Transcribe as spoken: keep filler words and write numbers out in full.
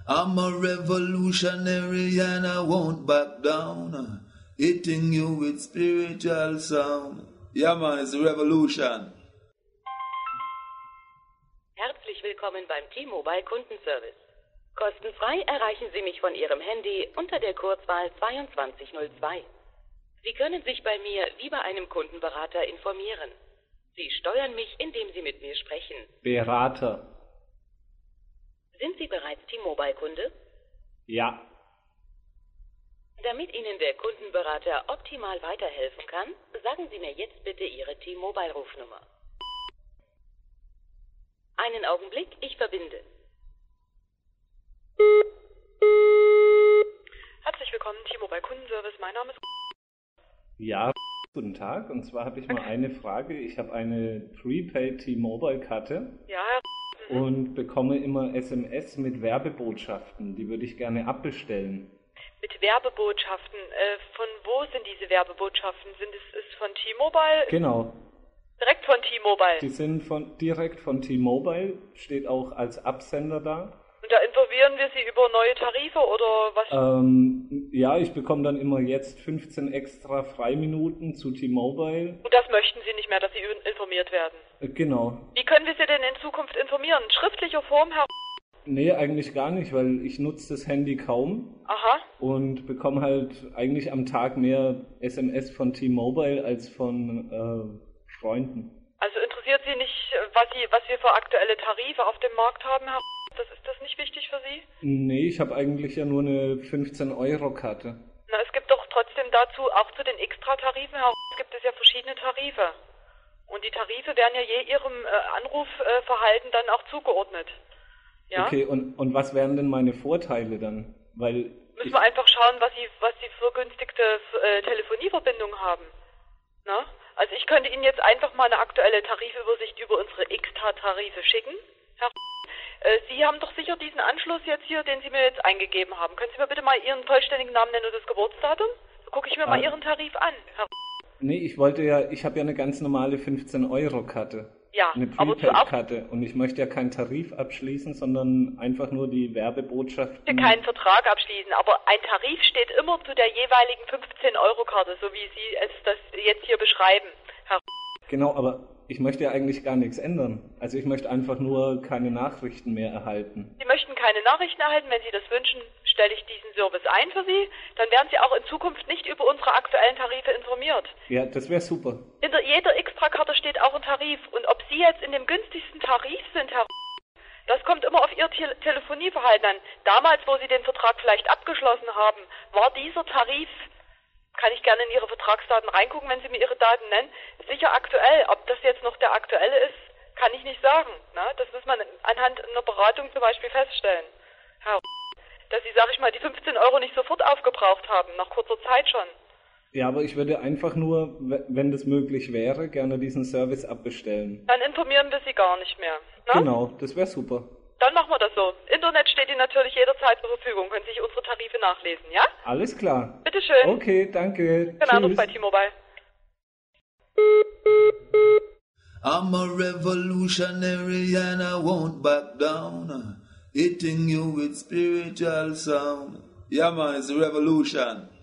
I'm a revolutionary and I won't back down. Hitting you with spiritual sound. Yeah, man, it's a revolution. Herzlich willkommen beim T-Mobile Kundenservice. Kostenfrei erreichen Sie mich von Ihrem Handy unter der Kurzwahl zweiundzwanzig null zwei. Sie können sich bei mir wie bei einem Kundenberater informieren. Sie steuern mich, indem Sie mit mir sprechen. Berater. Sind Sie bereits T-Mobile-Kunde? Ja. Damit Ihnen der Kundenberater optimal weiterhelfen kann, sagen Sie mir jetzt bitte Ihre T-Mobile-Rufnummer. Einen Augenblick, ich verbinde. Herzlich willkommen, T-Mobile Kundenservice. Mein Name ist... Ja, guten Tag. Und zwar habe ich mal eine Frage. Ich habe eine Prepaid T-Mobile-Karte. Ja, Herr... Und bekomme immer S M S mit Werbebotschaften. Die würde ich gerne abbestellen. Mit Werbebotschaften. Äh, von wo sind diese Werbebotschaften? Sind es ist von T-Mobile? Genau. Direkt von T-Mobile? Die sind von, direkt von T-Mobile. Steht auch als Absender da. Und da informieren wir Sie über neue Tarife oder was? Ähm, ja, ich bekomme dann immer jetzt fünfzehn extra Freiminuten zu T-Mobile. Und das möchten Sie nicht mehr, dass Sie informiert werden? Äh, genau. Wie können wir Sie denn in Zukunft informieren? In schriftlicher Form, Herr... Nee, eigentlich gar nicht, weil ich nutze das Handy kaum. Aha. Und bekomme halt eigentlich am Tag mehr S M S von T-Mobile als von äh, Freunden. Also interessiert Sie nicht, was, Sie, was wir für aktuelle Tarife auf dem Markt haben, Herr... Das ist das nicht wichtig für Sie? Nee, ich habe eigentlich ja nur eine fünfzehn Euro Karte. Na, es gibt doch trotzdem dazu, auch zu den Extratarifen, Herr gibt es ja verschiedene Tarife. Und die Tarife werden ja je Ihrem äh, Anrufverhalten äh, dann auch zugeordnet. Ja? Okay, und, und was wären denn meine Vorteile dann? Weil Müssen wir einfach schauen, was Sie, was Sie für günstigte äh, Telefonieverbindungen haben. Na? Also ich könnte Ihnen jetzt einfach mal eine aktuelle Tarifübersicht über unsere Extra-Tarife schicken, Herr äh, Sie haben doch sicher diesen Anschluss jetzt hier, den Sie mir jetzt eingegeben haben. Können Sie mir bitte mal Ihren vollständigen Namen nennen und das Geburtsdatum? So gucke ich mir ah. mal Ihren Tarif an, Herr Nee, ich wollte ja, ich habe ja eine ganz normale fünfzehn Euro Karte. Ja, eine Prepaid-Karte. Und ich möchte ja keinen Tarif abschließen, sondern einfach nur die Werbebotschaften. Ich möchte keinen Vertrag abschließen, aber ein Tarif steht immer zu der jeweiligen fünfzehn Euro Karte, so wie Sie es das jetzt hier beschreiben, Herr Genau, aber ich möchte ja eigentlich gar nichts ändern. Also ich möchte einfach nur keine Nachrichten mehr erhalten. Sie möchten keine Nachrichten erhalten, wenn Sie das wünschen, stelle ich diesen Service ein für Sie. Dann werden Sie auch in Zukunft nicht über unsere aktuellen Tarife informiert. Ja, das wäre super. Hinter jeder Extrakarte steht auch ein Tarif. Und ob Sie jetzt in dem günstigsten Tarif sind, Herr das kommt immer auf Ihr Te- Telefonieverhalten an. Damals, wo Sie den Vertrag vielleicht abgeschlossen haben, war dieser Tarif... Kann ich gerne in Ihre Vertragsdaten reingucken, wenn Sie mir Ihre Daten nennen. Sicher aktuell. Ob das jetzt noch der aktuelle ist, kann ich nicht sagen. Ne? Das muss man anhand einer Beratung zum Beispiel feststellen. Herr, dass Sie, sag ich mal, die fünfzehn Euro nicht sofort aufgebraucht haben, nach kurzer Zeit schon. Ja, aber ich würde einfach nur, wenn das möglich wäre, gerne diesen Service abbestellen. Dann informieren wir Sie gar nicht mehr. Ne? Genau, das wäre super. Dann machen wir das so. Internet steht Ihnen natürlich jederzeit zur Verfügung. Können Sie sich unsere Tarife nachlesen, ja? Alles klar. Bitteschön. Okay, danke. Genau, Anruf bei T-Mobile. I'm a revolutionary and I won't back down. Hitting you with spiritual sound. Yeah, man, it's a revolution.